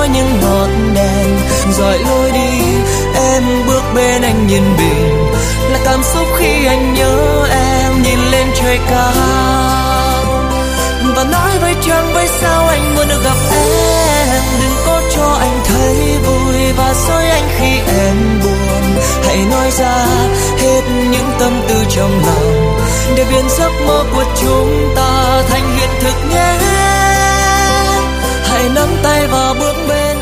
có những ngọn đèn dọi lối đi. Em bước bên anh nhìn bình là cảm xúc khi anh nhớ em, nhìn lên trời cao và nói với trăng với sao anh muốn được gặp em. Đừng có cho anh thấy vui và dối anh khi em buồn. Hãy nói ra hết những tâm tư trong lòng để biến giấc mơ của chúng ta thành hiện thực nhé. Hãy nắm tay và bước bên